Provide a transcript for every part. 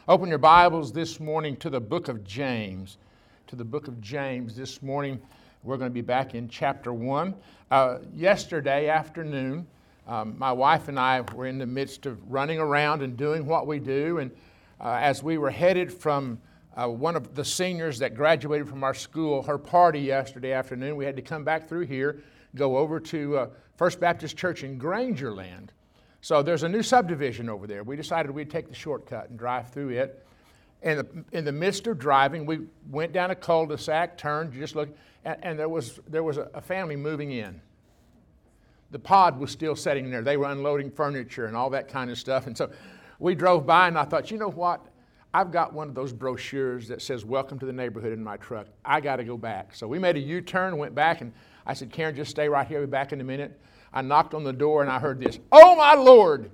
Open your Bibles this morning to the book of James. To the book of James this morning. We're going to be back in chapter 1. Yesterday afternoon, my wife and I were in the midst of running around and doing what we do. And as we were headed from one of the seniors that graduated from our school, her party yesterday afternoon, we had to come back through here, go over to First Baptist Church in Grangerland. So there's a new subdivision over there. We decided we'd take the shortcut and drive through it. And in the midst of driving, we went down a cul-de-sac, turned, just looked, and there was a family moving in. The pod was still sitting there. They were unloading furniture and all that kind of stuff. And so we drove by, and I thought, you know what? I've got one of those brochures that says, "Welcome to the neighborhood" in my truck. I got to go back. So we made a U-turn, went back, and I said, "Karen, just stay right here. We'll be back in a minute." I knocked on the door, and I heard this, "Oh, my Lord."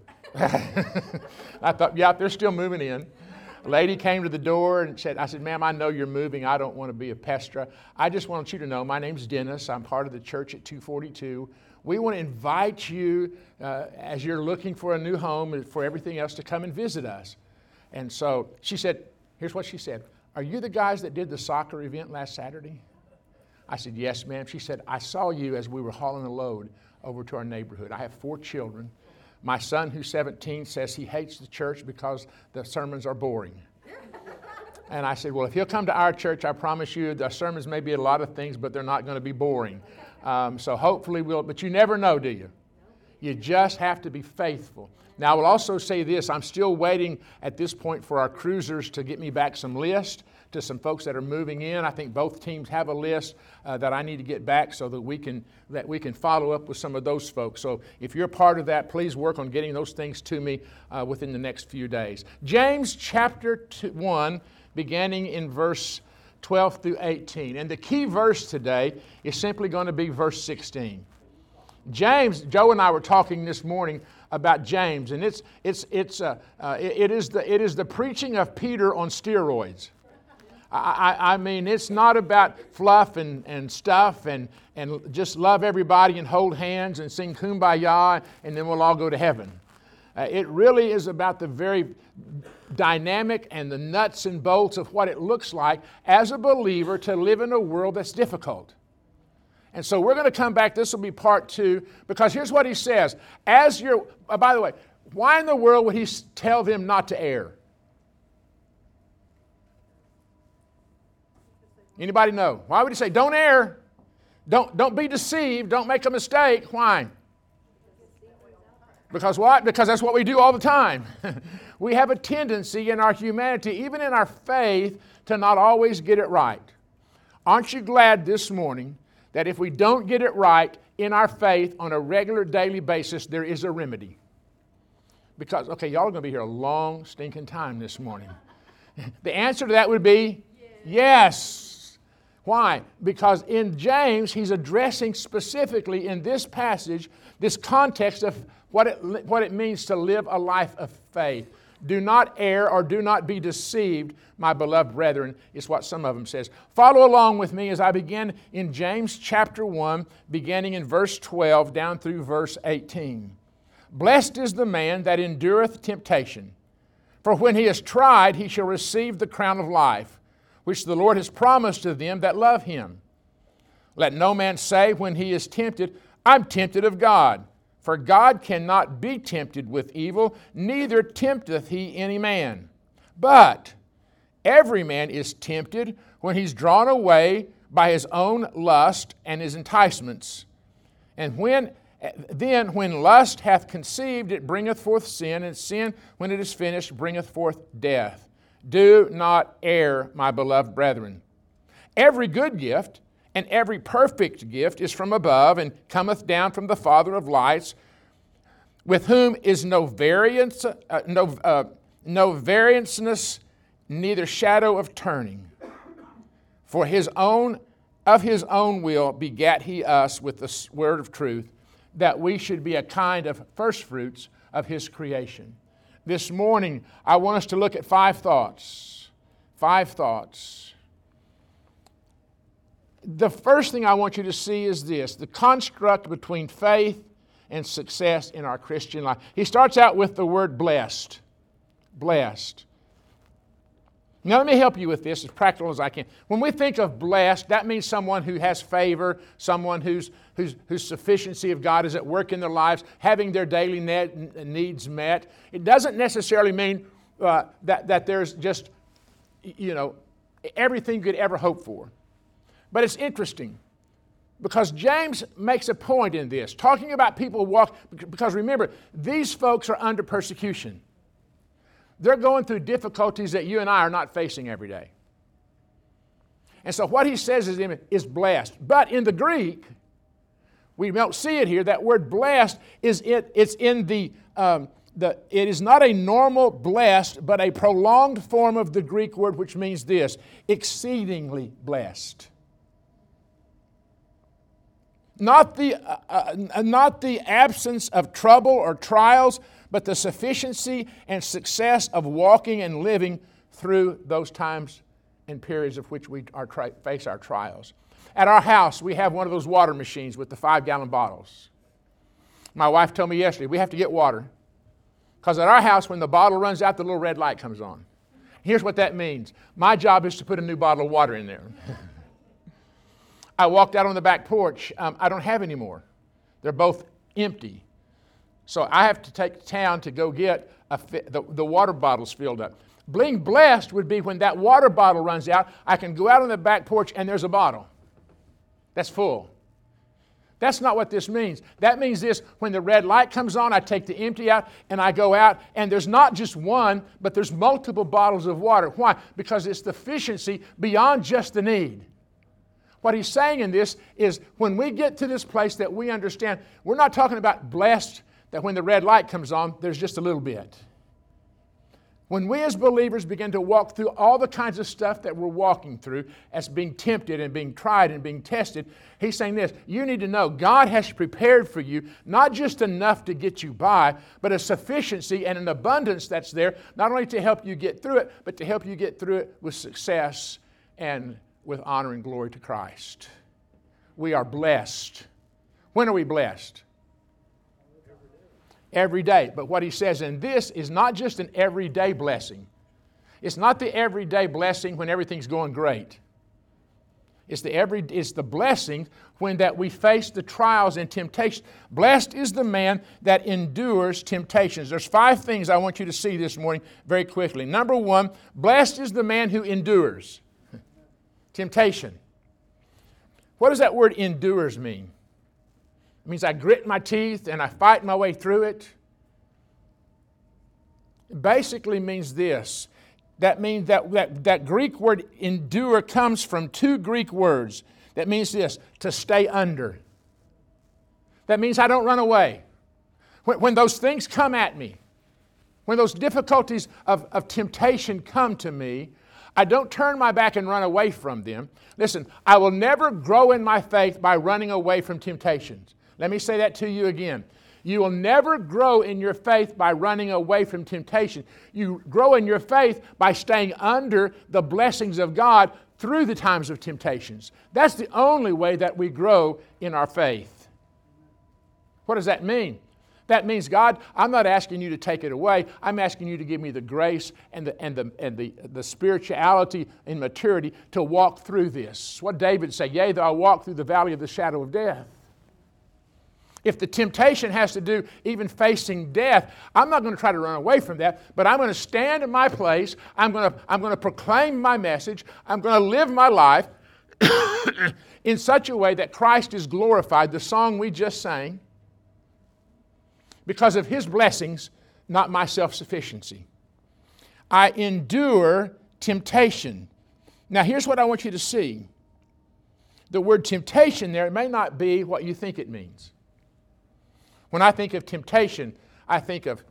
I thought, yeah, they're still moving in. A lady came to the door and said, I said, "Ma'am, I know you're moving. I don't want to be a pester. I just want you to know my name's Dennis. I'm part of the church at 242. We want to invite you, as you're looking for a new home and for everything else, to come and visit us." And so she said, here's what she said, "Are you the guys that did the soccer event last Saturday?" I said, "Yes, ma'am." She said, "I saw you as we were hauling a load over to our neighborhood. I have 4 children. My son, who's 17, says he hates the church because the sermons are boring." And I said, "Well, if he'll come to our church, I promise you the sermons may be a lot of things, but they're not going to be boring. So hopefully but you never know, do you? You just have to be faithful." Now, I will also say this. I'm still waiting at this point for our cruisers to get me back some lists to some folks that are moving in. I think both teams have a list that I need to get back so that we can follow up with some of those folks. So if you're part of that, please work on getting those things to me within the next few days. James chapter 1, beginning in verse 12 through 18. And the key verse today is simply going to be verse 16. James, Joe and I were talking this morning about James, and it is the preaching of Peter on steroids. I mean, it's not about fluff and stuff and just love everybody and hold hands and sing Kumbaya and then we'll all go to heaven. It really is about the very dynamic and the nuts and bolts of what it looks like as a believer to live in a world that's difficult. And so we're going to come back. This will be part 2, because here's what he says. By the way, why in the world would he tell them not to err? Anybody know? Why would he say, don't err? Don't be deceived. Don't make a mistake. Why? Because what? Because that's what we do all the time. We have a tendency in our humanity, even in our faith, to not always get it right. Aren't you glad this morning that if we don't get it right in our faith on a regular daily basis, there is a remedy? Because, okay, y'all are going to be here a long stinking time this morning. The answer to that would be yes. Why? Because in James, he's addressing specifically in this passage, this context of what it means to live a life of faith. Do not err or do not be deceived, my beloved brethren, is what some of them says. Follow along with me as I begin in James chapter 1, beginning in verse 12 down through verse 18. "Blessed is the man that endureth temptation, for when he is tried, he shall receive the crown of life, which the Lord has promised to them that love him. Let no man say when he is tempted, I'm tempted of God. For God cannot be tempted with evil, neither tempteth he any man. But every man is tempted when he's drawn away by his own lust and his enticements. And when lust hath conceived, it bringeth forth sin, and sin, when it is finished, bringeth forth death. Do not err, my beloved brethren. Every good gift and every perfect gift is from above, and cometh down from the Father of lights, with whom is no variance, no varianceness, neither shadow of turning. For of his own will begat he us with the word of truth, that we should be a kind of first fruits of his creation." This morning, I want us to look at 5 thoughts. 5 thoughts. The first thing I want you to see is this: the construct between faith and success in our Christian life. He starts out with the word blessed. Blessed. Now, let me help you with this as practical as I can. When we think of blessed, that means someone who has favor, someone whose sufficiency of God is at work in their lives, having their daily needs met. It doesn't necessarily mean that there's just, everything you could ever hope for. But it's interesting because James makes a point in this, talking about people because remember, these folks are under persecution. They're going through difficulties that you and I are not facing every day. And so what he says is blessed. But in the Greek, we don't see it here. That word blessed it is not a normal blessed, but a prolonged form of the Greek word, which means this: exceedingly blessed. Not the absence of trouble or trials, but the sufficiency and success of walking and living through those times and periods of which we face our trials. At our house, we have one of those water machines with the 5-gallon bottles. My wife told me yesterday, we have to get water. Because at our house, when the bottle runs out, the little red light comes on. Here's what that means. My job is to put a new bottle of water in there. I walked out on the back porch. I don't have any more. They're both empty. So I have to take to town to go get the water bottles filled up. Being blessed would be when that water bottle runs out, I can go out on the back porch and there's a bottle that's full. That's not what this means. That means this: when the red light comes on, I take the empty out and I go out, and there's not just one, but there's multiple bottles of water. Why? Because it's the sufficiency beyond just the need. What he's saying in this is when we get to this place that we understand, we're not talking about blessed that when the red light comes on, there's just a little bit. When we as believers begin to walk through all the kinds of stuff that we're walking through as being tempted and being tried and being tested, he's saying this: you need to know God has prepared for you not just enough to get you by, but a sufficiency and an abundance that's there, not only to help you get through it, but to help you get through it with success and with honor and glory to Christ. We are blessed. When are we blessed? Every day. But what he says in this is not just an everyday blessing. It's not the everyday blessing when everything's going great. It's the blessing when that we face the trials and temptations. Blessed is the man that endures temptations. There's 5 things I want you to see this morning very quickly. Number 1, blessed is the man who endures temptation. What does that word endures mean? It means I grit my teeth and I fight my way through it. It basically means this. That means that Greek word endure comes from 2 Greek words. That means this: to stay under. That means I don't run away. When those things come at me, when those difficulties of temptation come to me, I don't turn my back and run away from them. Listen, I will never grow in my faith by running away from temptations. Let me say that to you again. You will never grow in your faith by running away from temptation. You grow in your faith by staying under the blessings of God through the times of temptations. That's the only way that we grow in our faith. What does that mean? That means, God, I'm not asking you to take it away. I'm asking you to give me the grace and the spirituality and maturity to walk through this. What David said, yea, though I walk through the valley of the shadow of death. If the temptation has to do even facing death, I'm not going to try to run away from that, but I'm going to stand in my place. I'm going to proclaim my message. I'm going to live my life in such a way that Christ is glorified, the song we just sang, because of His blessings, not my self-sufficiency. I endure temptation. Now, here's what I want you to see. The word temptation there, it may not be what you think it means. When I think of temptation, I think of,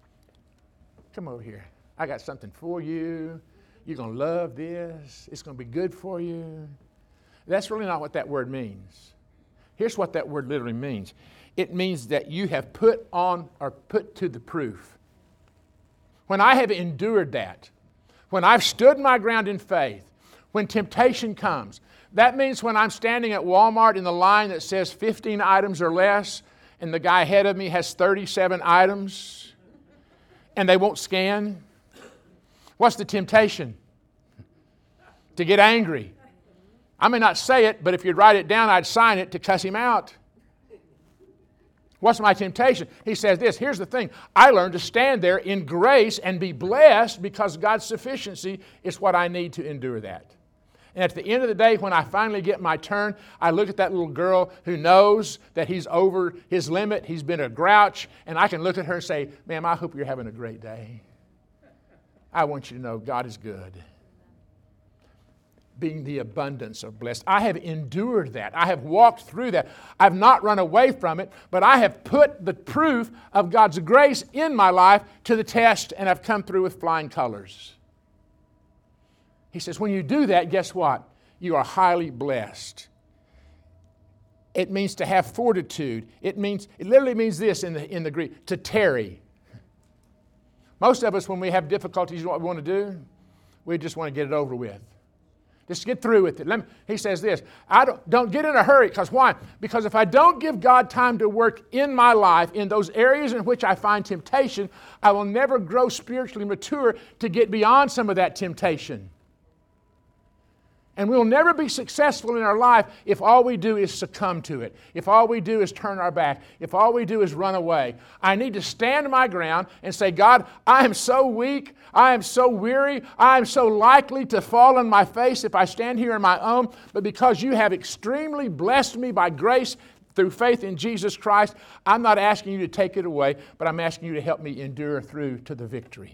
come over here. I got something for you. You're going to love this. It's going to be good for you. That's really not what that word means. Here's what that word literally means. It means that you have put on or put to the proof. When I have endured that, when I've stood my ground in faith, when temptation comes, that means when I'm standing at Walmart in the line that says 15 items or less, and the guy ahead of me has 37 items, and they won't scan. What's the temptation? to get angry. I may not say it, but if you'd write it down, I'd sign it to cuss him out. What's my temptation? He says this, here's the thing. I learned to stand there in grace and be blessed because God's sufficiency is what I need to endure that. And at the end of the day, when I finally get my turn, I look at that little girl who knows that he's over his limit, he's been a grouch, and I can look at her and say, ma'am, I hope you're having a great day. I want you to know God is good. Being the abundance of blessed. I have endured that. I have walked through that. I've not run away from it, but I have put the proof of God's grace in my life to the test, and I've come through with flying colors. He says, when you do that, guess what? You are highly blessed. It means to have fortitude. It literally means this in the Greek, to tarry. Most of us, when we have difficulties, you know what we want to do? We just want to get it over with. Just get through with it. He says this, don't get in a hurry, because why? Because if I don't give God time to work in my life, in those areas in which I find temptation, I will never grow spiritually mature to get beyond some of that temptation. And we'll never be successful in our life if all we do is succumb to it, if all we do is turn our back, if all we do is run away. I need to stand my ground and say, God, I am so weak, I am so weary, I am so likely to fall on my face if I stand here on my own, but because you have extremely blessed me by grace through faith in Jesus Christ, I'm not asking you to take it away, but I'm asking you to help me endure through to the victory.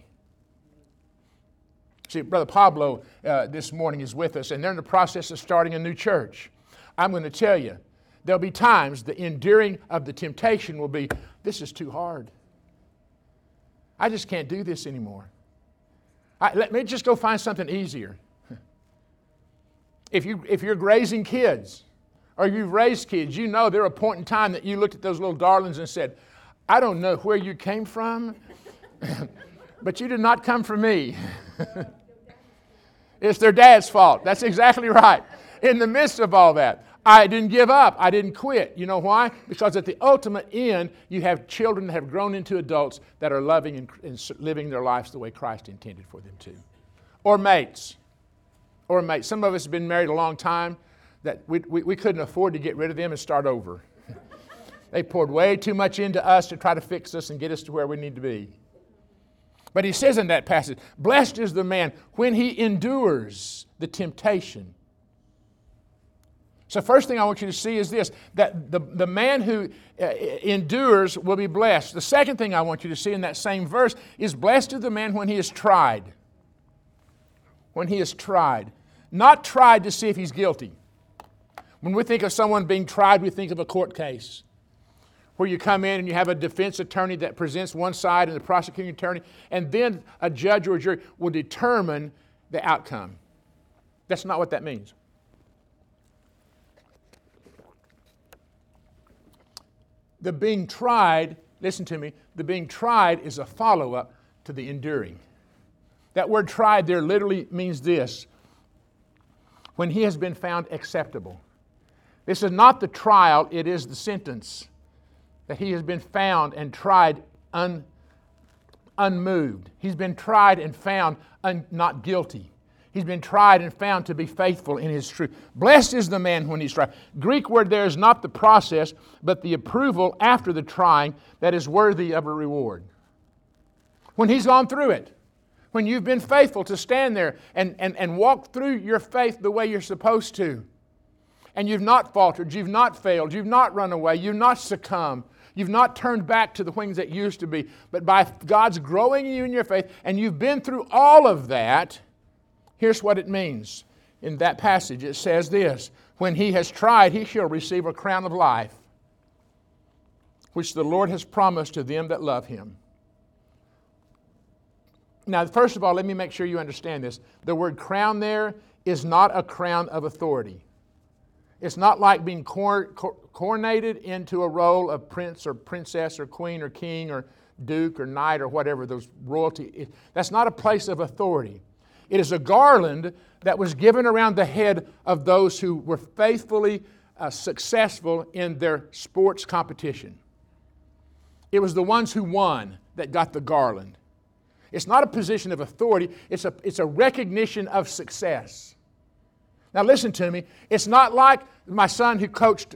See, Brother Pablo this morning is with us, and they're in the process of starting a new church. I'm going to tell you, there'll be times the enduring of the temptation will be, this is too hard. I just can't do this anymore. Let me just go find something easier. If you're raising kids, or you've raised kids, you know there was a point in time that you looked at those little darlings and said, I don't know where you came from, but you did not come from me. It's their dad's fault. That's exactly right. In the midst of all that, I didn't give up. I didn't quit. You know why? Because at the ultimate end, you have children that have grown into adults that are loving and living their lives the way Christ intended for them to. Or mates. Some of us have been married a long time that we couldn't afford to get rid of them and start over. They poured way too much into us to try to fix us and get us to where we need to be. But he says in that passage, blessed is the man when he endures the temptation. So first thing I want you to see is this, that the man who endures will be blessed. The second thing I want you to see in that same verse is blessed is the man when he is tried. When he is tried. Not tried to see if he's guilty. When we think of someone being tried, we think of a court case, where you come in and you have a defense attorney that presents one side and the prosecuting attorney, and then a judge or a jury will determine the outcome. That's not what that means. The being tried, listen to me, the being tried is a follow-up to the enduring. That word tried there literally means this, when he has been found acceptable. This is not the trial, it is the sentence. That he has been found and tried unmoved. He's been tried and found not guilty. He's been tried and found to be faithful in his truth. Blessed is the man when he's tried. Greek word there is not the process, but the approval after the trying that is worthy of a reward. When he's gone through it, when you've been faithful to stand there and walk through your faith the way you're supposed to, and you've not faltered, you've not failed, you've not run away, you've not succumbed, you've not turned back to the things that used to be, but by God's growing you in your faith, and you've been through all of that, here's what it means. In that passage it says this, when he has tried, he shall receive a crown of life, which the Lord has promised to them that love him. Now, first of all, let me make sure you understand this. The word crown there is not a crown of authority. It's not like being coronated into a role of prince or princess or queen or king or duke or knight or whatever, those royalty. That's not a place of authority. It is a garland that was given around the head of those who were faithfully successful in their sports competition. It was the ones who won that got the garland. It's not a position of authority. It's a recognition of success. Now listen to me. It's not like my son who coached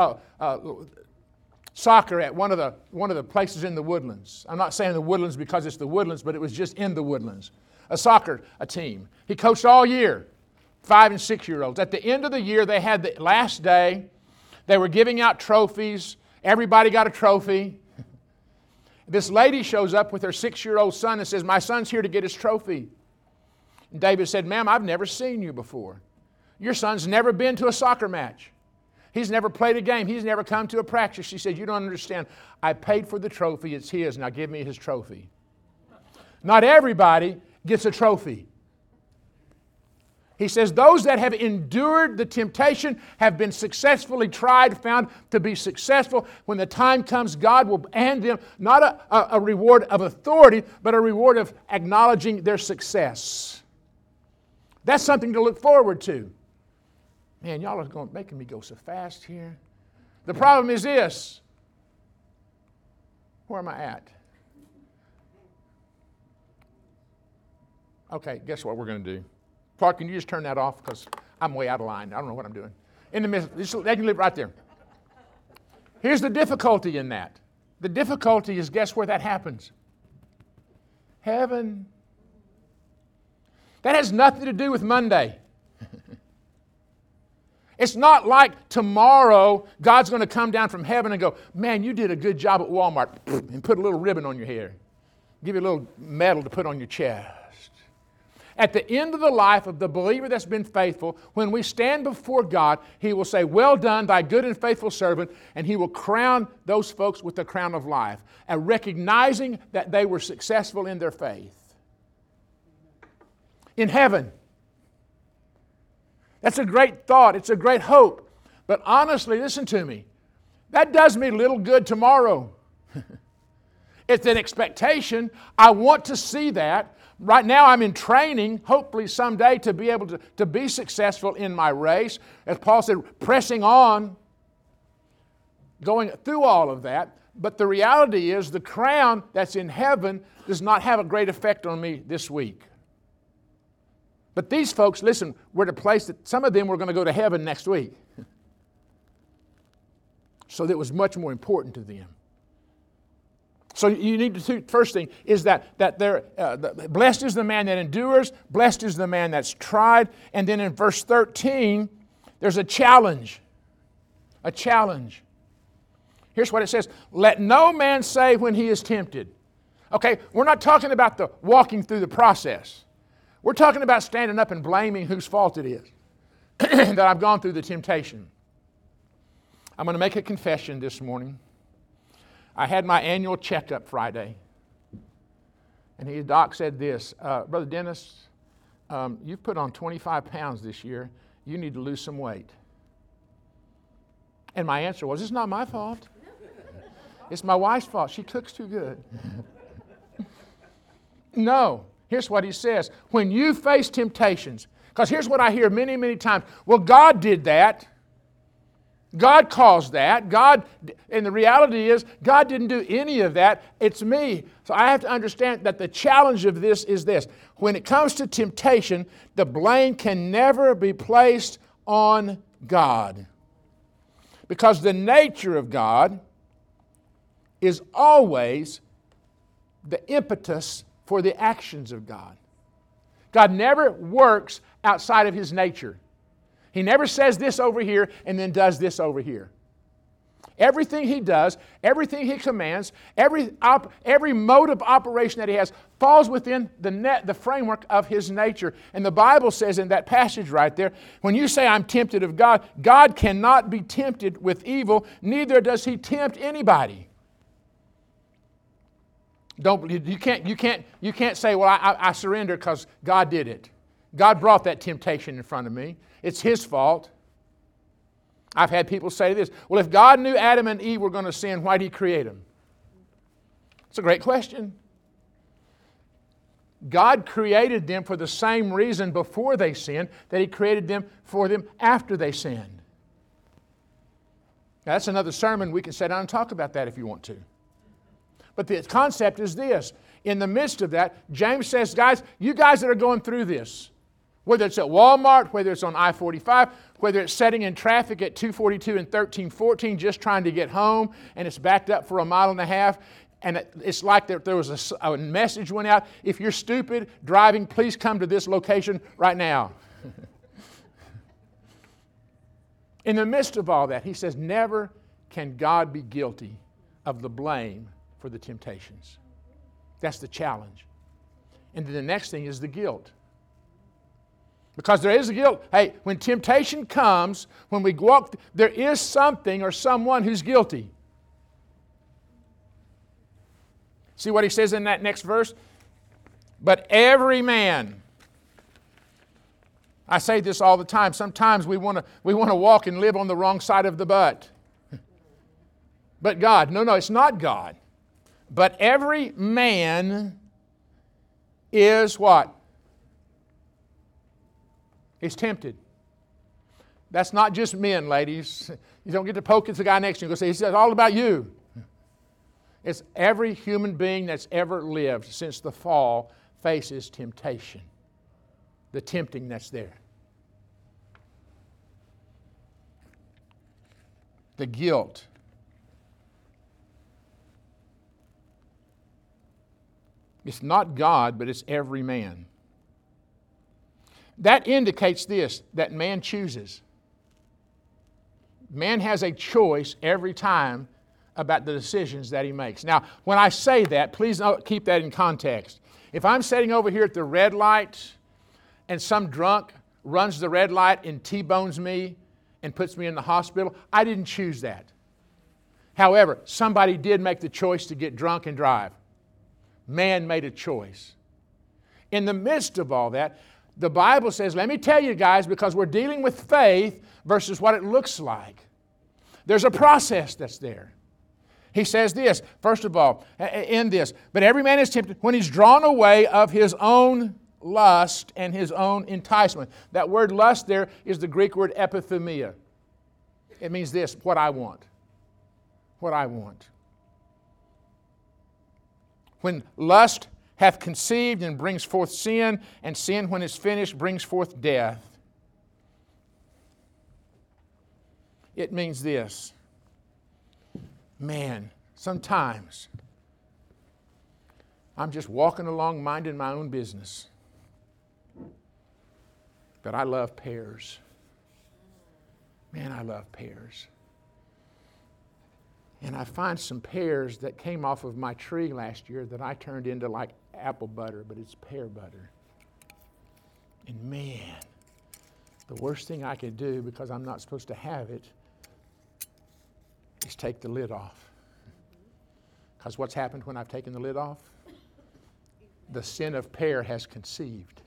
soccer at one of the places in the Woodlands. I'm not saying the Woodlands because it's the Woodlands, but it was just in the Woodlands. A team. He coached all year, 5 and 6 year olds. At the end of the year, they had the last day. They were giving out trophies. Everybody got a trophy. This lady shows up with her 6-year-old son and says, "My son's here to get his trophy." And David said, "Ma'am, I've never seen you before. Your son's never been to a soccer match. He's never played a game. He's never come to a practice." She said, "You don't understand. I paid for the trophy. It's his. Now give me his trophy." Not everybody gets a trophy. He says, those that have endured the temptation have been successfully tried, found to be successful. When the time comes, God will hand them not a reward of authority, but a reward of acknowledging their success. That's something to look forward to. Man, y'all are making me go so fast here. The problem is this. Where am I at? Okay, guess what we're going to do? Clark, can you just turn that off? Because I'm way out of line. I don't know what I'm doing. In the middle, they can live right there. Here's the difficulty in that. The difficulty is, guess where that happens? Heaven. That has nothing to do with Monday. It's not like tomorrow God's going to come down from heaven and go, "Man, you did a good job at Walmart," and put a little ribbon on your hair. Give you a little medal to put on your chest. At the end of the life of the believer that's been faithful, when we stand before God, He will say, "Well done, thy good and faithful servant," and He will crown those folks with the crown of life, and recognizing that they were successful in their faith. In heaven. That's a great thought. It's a great hope. But honestly, listen to me. That does me little good tomorrow. It's an expectation. I want to see that. Right now I'm in training, hopefully someday to be able to be successful in my race. As Paul said, pressing on, going through all of that. But the reality is the crown that's in heaven does not have a great effect on me this week. But these folks, listen, we're at a place that some of them were going to go to heaven next week. So that was much more important to them. So you need to see, first thing is that blessed is the man that endures, blessed is the man that's tried. And then in verse 13, there's a challenge. A challenge. Here's what it says. Let no man say when he is tempted. Okay, we're not talking about the walking through the process. We're talking about standing up and blaming whose fault it is that I've gone through the temptation. I'm going to make a confession this morning. I had my annual checkup Friday. And the doc said this, "Brother Dennis, you've put on 25 pounds this year. You need to lose some weight." And my answer was, "It's not my fault. It's my wife's fault. She cooks too good." No. Here's what he says. When you face temptations, because here's what I hear many, many times. Well, God did that. God caused that. And the reality is, God didn't do any of that. It's me. So I have to understand that the challenge of this is this. When it comes to temptation, the blame can never be placed on God. Because the nature of God is always the impetus for the actions of God. God never works outside of His nature. He never says this over here and then does this over here. Everything He does, everything He commands, every mode of operation that He has falls within the framework of His nature. And the Bible says in that passage right there, when you say I'm tempted of God, God cannot be tempted with evil, neither does He tempt anybody. You can't say, "Well, I surrender because God did it. God brought that temptation in front of me. It's His fault." I've had people say this, "Well, if God knew Adam and Eve were going to sin, why did He create them?" It's a great question. God created them for the same reason before they sinned that He created them for them after they sinned. Now, that's another sermon. We can sit down and talk about that if you want to. But the concept is this. In the midst of that, James says, guys, you guys that are going through this, Whether it's at Walmart, whether it's on I-45, whether it's sitting in traffic at 242 and 1314 just trying to get home and it's backed up for a mile and a half, and it's like there was a message went out, if you're stupid driving, please come to this location right now. In the midst of all that, he says, never can God be guilty of the blame for the temptations. That's the challenge. And then the next thing is the guilt. Because there is a guilt. Hey, when temptation comes, when we walk, there is something or someone who's guilty. See what he says in that next verse? But every man. I say this all the time. Sometimes we want to walk and live on the wrong side of the butt. But God. No, it's not God. But every man is what? He's tempted. That's not just men, ladies. You don't get to poke at the guy next to you and go say, it's all about you. It's every human being that's ever lived since the fall faces temptation. The tempting that's there. The guilt. It's not God, but it's every man. That indicates this, that man chooses. Man has a choice every time about the decisions that he makes. Now, when I say that, please keep that in context. If I'm sitting over here at the red light and some drunk runs the red light and T-bones me and puts me in the hospital, I didn't choose that. However, somebody did make the choice to get drunk and drive. Man made a choice. In the midst of all that, the Bible says, let me tell you guys, because we're dealing with faith versus what it looks like. There's a process that's there. He says this, first of all, in this, but every man is tempted when he's drawn away of his own lust and his own enticement. That word lust there is the Greek word epithumia. It means this, what I want. What I want. When lust hath conceived and brings forth sin, and sin when it's finished brings forth death. It means this. Man, sometimes I'm just walking along minding my own business. But I love pears. Man, I love pears. And I find some pears that came off of my tree last year that I turned into like apple butter, but it's pear butter. And man, the worst thing I could do, because I'm not supposed to have it, is take the lid off. Because what's happened when I've taken the lid off? The sin of pear has conceived.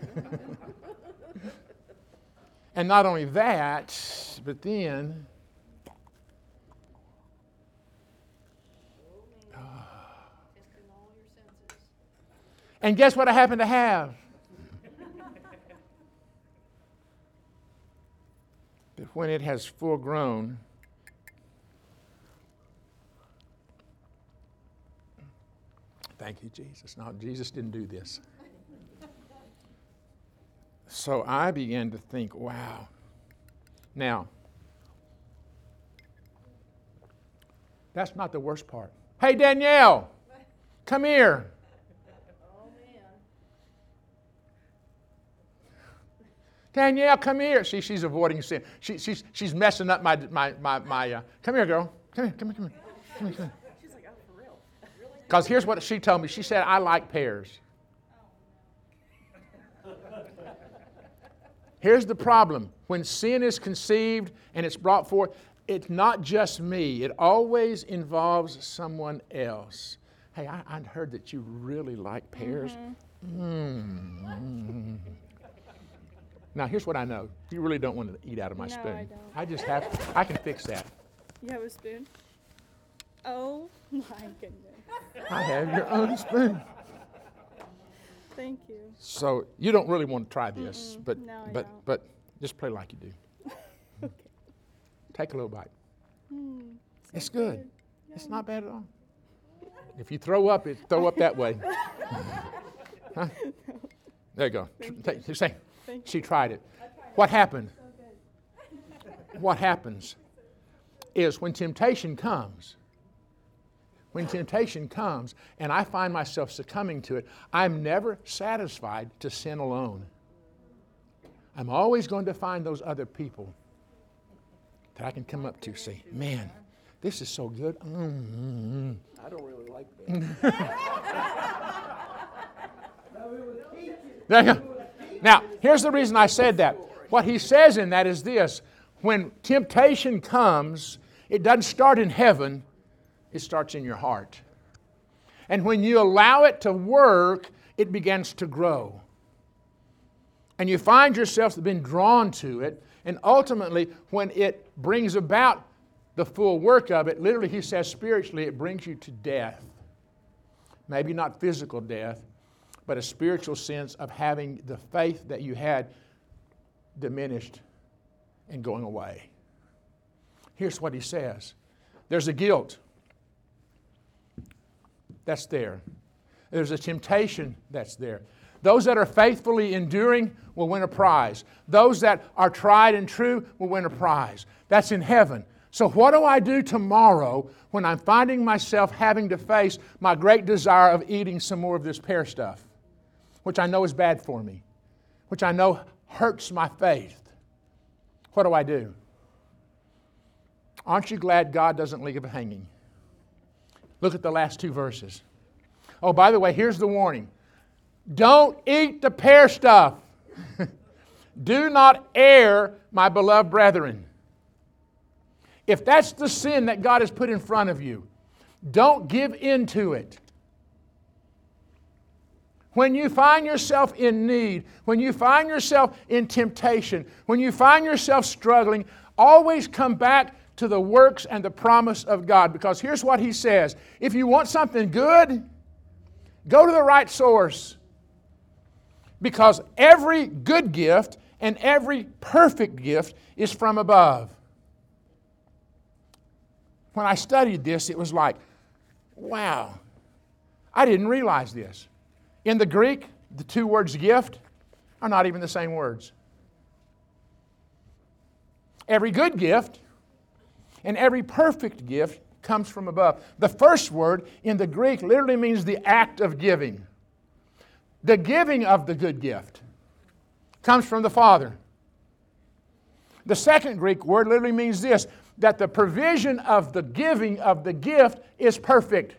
And not only that, but then and guess what I happen to have? But when it has full grown, thank you, Jesus. No, Jesus didn't do this. So I began to think, wow. Now, that's not the worst part. Hey, Danielle, come here. Danielle, come here. See, she's avoiding sin. She's messing up my come here, girl. Come here. She's like, oh, for real? Really? Because here's what she told me. She said, I like pears. Here's the problem. When sin is conceived and it's brought forth, it's not just me. It always involves someone else. Hey, I heard that you really like pears. Mm-hmm. Now, here's what I know. You really don't want to eat out of my spoon. I don't. I can fix that. You have a spoon? Oh, my goodness. I have your own spoon. Thank you. So you don't really want to try this, but just play like you do. Okay. Take a little bite. It's so good. It's not bad at all. If you throw up that way. Huh? There you go. Say, She tried it. What happened? What happens is when temptation comes, and I find myself succumbing to it, I'm never satisfied to sin alone. I'm always going to find those other people that I can come up to, say, man, this is so good. Mm-hmm. I don't really like that. Now, here's the reason I said that. What he says in that is this. When temptation comes, it doesn't start in heaven, it starts in your heart. And when you allow it to work, it begins to grow. And you find yourself being drawn to it, and ultimately, when it brings about the full work of it, literally, he says spiritually, it brings you to death. Maybe not physical death, but a spiritual sense of having the faith that you had diminished and going away. Here's what he says. There's a guilt that's there. There's a temptation that's there. Those that are faithfully enduring will win a prize. Those that are tried and true will win a prize. That's in heaven. So what do I do tomorrow when I'm finding myself having to face my great desire of eating some more of this pear stuff, which I know is bad for me, which I know hurts my faith? What do I do? Aren't you glad God doesn't leave it hanging? Look at the last two verses. Oh, by the way, here's the warning. Don't eat the pear stuff. Do not err, my beloved brethren. If that's the sin that God has put in front of you, don't give in to it. When you find yourself in need, when you find yourself in temptation, when you find yourself struggling, always come back to the works and the promise of God. Because here's what he says. If you want something good, go to the right source. Because every good gift and every perfect gift is from above. When I studied this, it was like, wow, I didn't realize this. In the Greek, the two words gift are not even the same words. Every good gift and every perfect gift comes from above. The first word in the Greek literally means the act of giving. The giving of the good gift comes from the Father. The second Greek word literally means this, that the provision of the giving of the gift is perfect.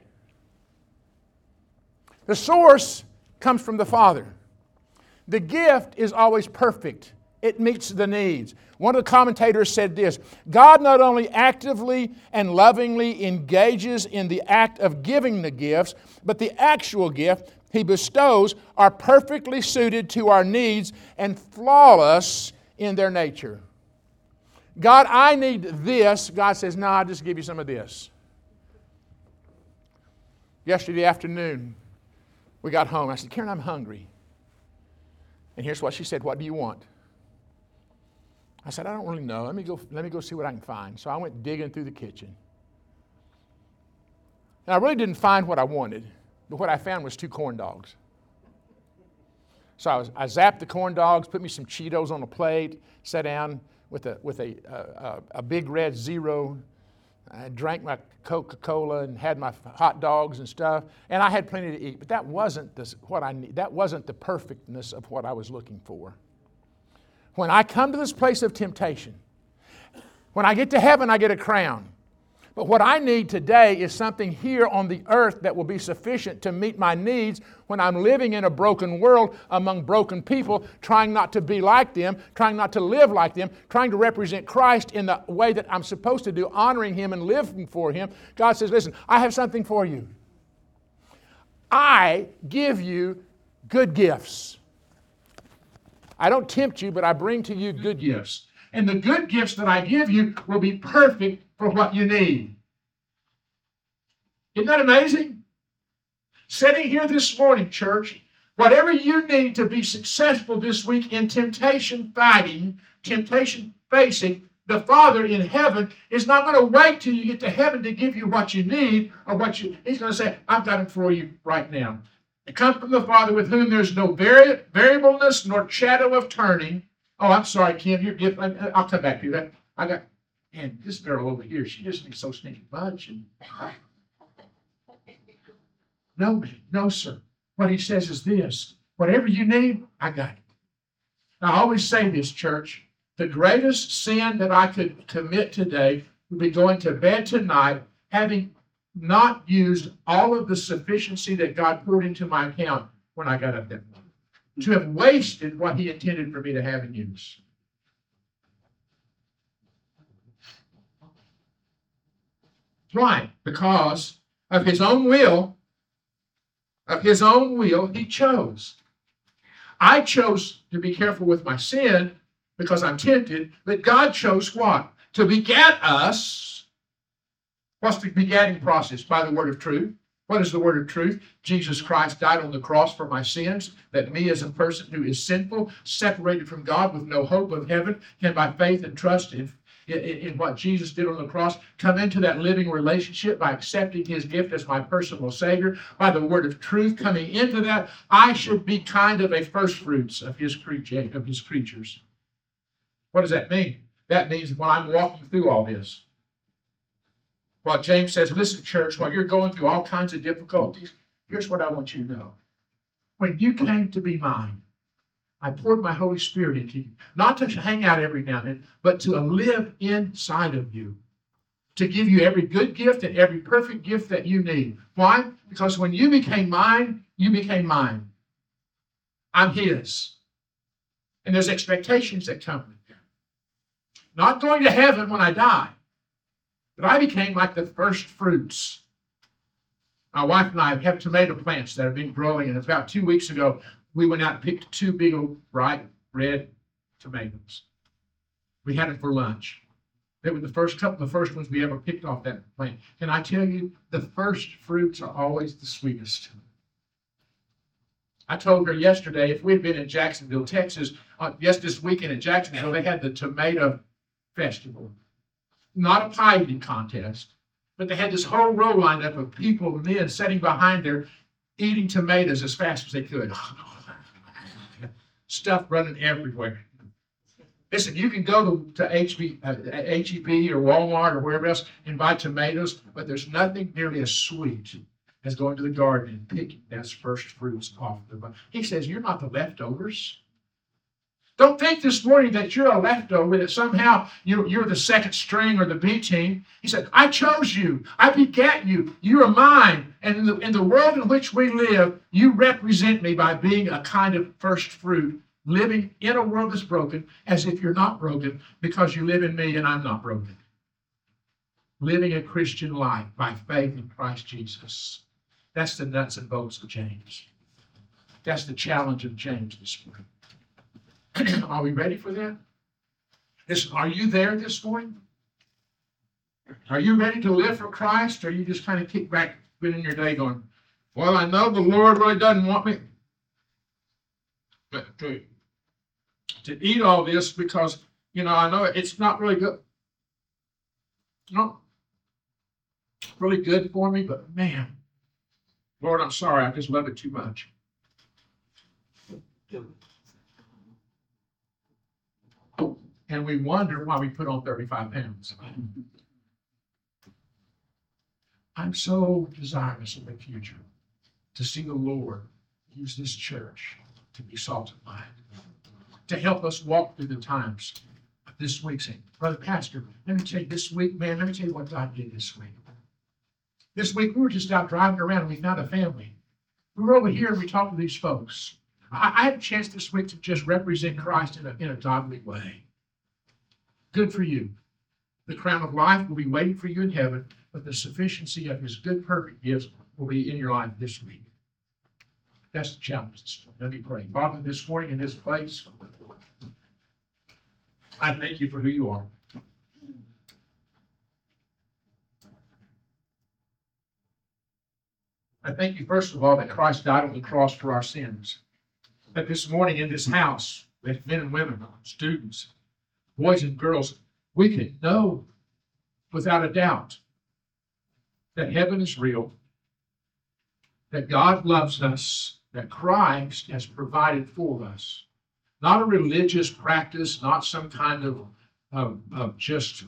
The source comes from the Father. The gift is always perfect. It meets the needs. One of the commentators said this, God not only actively and lovingly engages in the act of giving the gifts, but the actual gift He bestows are perfectly suited to our needs and flawless in their nature. God, I need this. God says, no, I'll just give you some of this. Yesterday afternoon, we got home. I said, Karen, I'm hungry. And here's what she said, what do you want? I said, I don't really know. Let me go see what I can find. So I went digging through the kitchen. And I really didn't find what I wanted, but what I found was 2 corn dogs. So I zapped the corn dogs, put me some Cheetos on a plate, sat down with a big red Zero. I drank my Coca-Cola and had my hot dogs and stuff, and I had plenty to eat. But that wasn't what I need. That wasn't the perfectness of what I was looking for. When I come to this place of temptation, when I get to heaven, I get a crown. But what I need today is something here on the earth that will be sufficient to meet my needs when I'm living in a broken world among broken people, trying not to be like them, trying not to live like them, trying to represent Christ in the way that I'm supposed to do, honoring Him and living for Him. God says, listen, I have something for you. I give you good gifts. I don't tempt you, but I bring to you good gifts. And the good gifts that I give you will be perfect for what you need. Isn't that amazing? Sitting here this morning, church, whatever you need to be successful this week in temptation fighting, temptation facing, the Father in heaven is not going to wait till you get to heaven to give you what you need or He's going to say, I've got it for you right now. They come from the Father, with whom there's no variableness nor shadow of turning. Oh, I'm sorry, Kim. I'll come back to you. I got, man, this girl over here, she just needs so stinking much. No, sir. What he says is this: whatever you need, I got it. Now, I always say this, church. The greatest sin that I could commit today would be going to bed tonight having not used all of the sufficiency that God poured into my account when I got up that morning. To have wasted what he intended for me to have and use. Why? Because of his own will, he chose. I chose to be careful with my sin because I'm tempted, but God chose what? To beget us. What's the begetting process? By the word of truth. What is the word of truth? Jesus Christ died on the cross for my sins, that me as a person who is sinful, separated from God with no hope of heaven, can by faith and trust in what Jesus did on the cross, come into that living relationship by accepting his gift as my personal Savior. By the word of truth coming into that, I should be kind of a first fruits of his creatures. What does that mean? That means when I'm walking through all this, well, James says, listen, church, while you're going through all kinds of difficulties, here's what I want you to know. When you came to be mine, I poured my Holy Spirit into you, not to hang out every now and then, but to live inside of you, to give you every good gift and every perfect gift that you need. Why? Because when you became mine, you became mine. I'm his. And there's expectations that come with that. Not going to heaven when I die. But I became like the first fruits. My wife and I have tomato plants that have been growing, and about 2 weeks ago, we went out and picked 2 big old bright red tomatoes. We had them for lunch. They were the first ones we ever picked off that plant. And I tell you, the first fruits are always the sweetest. I told her yesterday, if we'd been in Jacksonville, Texas, this weekend in Jacksonville, they had the tomato festival. Not a pie eating contest, but they had this whole row lined up of people, men sitting behind there, eating tomatoes as fast as they could. Stuff running everywhere. Listen, you can go to H-E-B or Walmart or wherever else and buy tomatoes, but there's nothing nearly as sweet as going to the garden and picking those first fruits off the vine. He says, you're not the leftovers. Don't think this morning that you're a leftover, that somehow you're the second string or the B team. He said, I chose you. I begat you. You are mine. And in the world in which we live, you represent me by being a kind of first fruit, living in a world that's broken as if you're not broken because you live in me and I'm not broken. Living a Christian life by faith in Christ Jesus. That's the nuts and bolts of James. That's the challenge of James this morning. Are we ready for that? Listen, are you there this morning? Are you ready to live for Christ? Or are you just kind of kick back, spending your day going, well, I know the Lord really doesn't want me to eat all this because, I know it's not really good. Not really good for me, but man, Lord, I'm sorry. I just love it too much. And we wonder why we put on 35 pounds. I'm so desirous in the future to see the Lord use this church to be salt and light, to help us walk through the times of this week. Saying, Brother Pastor, let me tell you this week, man, let me tell you what God did this week. This week, we were just out driving around and we found a family. We were over here and we talked to these folks. I had a chance this week to just represent Christ in a godly way. Good for you. The crown of life will be waiting for you in heaven, but the sufficiency of his good, perfect gifts will be in your life this week. That's the challenge. Let me pray. Father, this morning in this place, I thank you for who you are. I thank you, first of all, that Christ died on the cross for our sins. That this morning in this house, that men and women, students, boys and girls, we can know without a doubt that heaven is real, that God loves us, that Christ has provided for us. Not a religious practice, not some kind of just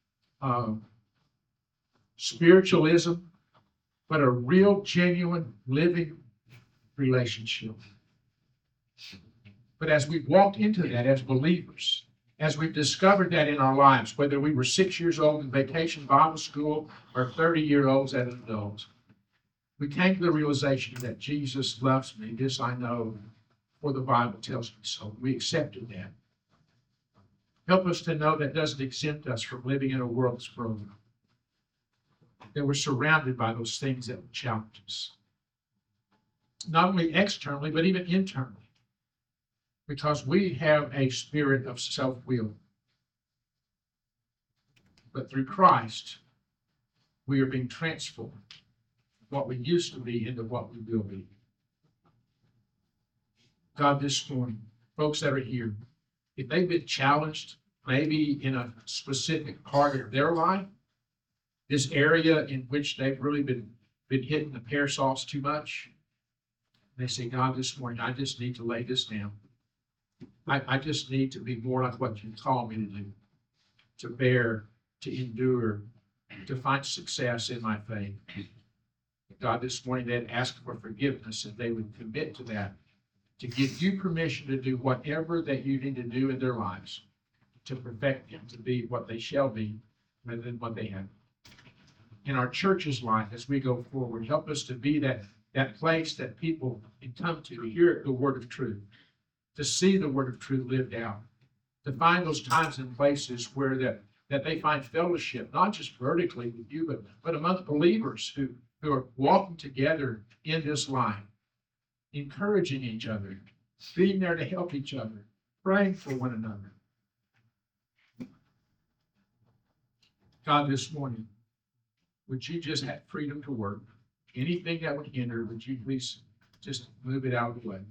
spiritualism, but a real, genuine, living relationship. But as we've walked into that as believers, as we've discovered that in our lives, whether we were 6 years old in vacation Bible school or 30-year-olds as adults, we came to the realization that Jesus loves me. This I know, for the Bible tells me so. We accepted that. Help us to know that doesn't exempt us from living in a world that's broken. That we're surrounded by those things that would challenge us. Not only externally, but even internally. Because we have a spirit of self-will. But through Christ, we are being transformed. What we used to be into what we will be. God, this morning, folks that are here, if they've been challenged, maybe in a specific part of their life, this area in which they've really been hitting the pear sauce too much, they say, God, this morning, I just need to lay this down. I just need to be more like what you call me to do, to bear, to endure, to find success in my faith. God, this morning they'd ask for forgiveness and they would commit to that, to give you permission to do whatever that you need to do in their lives, to perfect them, to be what they shall be rather than what they have. In our church's life, as we go forward, help us to be that place that people can come to hear the word of truth, to see the word of truth lived out, to find those times and places where that they find fellowship, not just vertically with you, but among believers who are walking together in this life, encouraging each other, being there to help each other, praying for one another. God, this morning, would you just have freedom to work? Anything that would hinder, would you please just move it out of the way?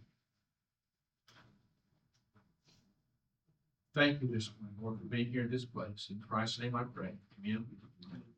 Thank you this morning, Lord, for being here in this place. In Christ's name I pray. Amen.